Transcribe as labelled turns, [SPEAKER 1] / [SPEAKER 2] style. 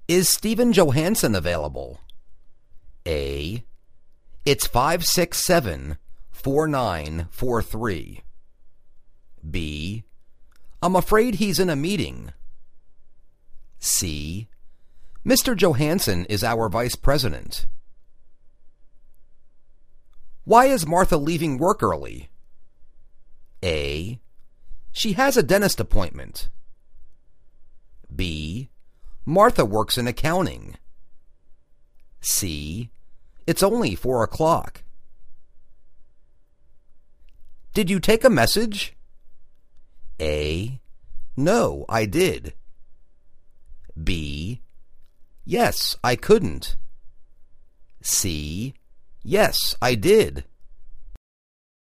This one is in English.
[SPEAKER 1] Is Stephen Johansson available? A. It's 567-4943. B. I'm afraid he's in a meeting. C. Mr. Johansson is our vice president. Why is Martha leaving work early? A. She has a dentist appointment. B. Martha works in accounting. C. It's only 4 o'clock. Did you take a message? A. No, I did. B. Yes, I couldn't. C. Yes, I did.